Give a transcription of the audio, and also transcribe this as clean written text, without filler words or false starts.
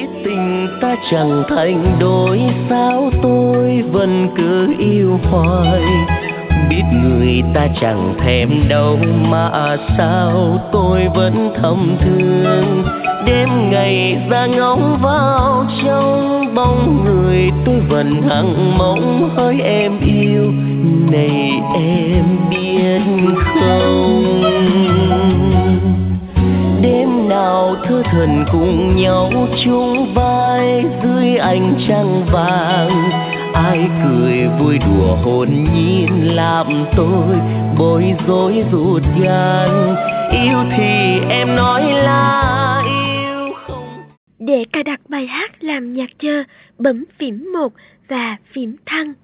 tình ta chẳng thành đôi, sao tôi vẫn cứ yêu hoài. Biết người ta chẳng thèm đâu mà sao tôi vẫn thầm thương. Đêm ngày ra ngóng vào trong bóng người, tôi vẫn hằng mong hỡi em yêu. Này em biết không, đêm nào thơ thần cùng nhau chung vai dưới ánh trăng vàng. Ai cười vui đùa hồn nhiên làm tôi bối rối ruột gan. Yêu thì em nói là yêu không. Để cài đặt bài hát làm nhạc chờ, bấm phím 1 và phím thăng.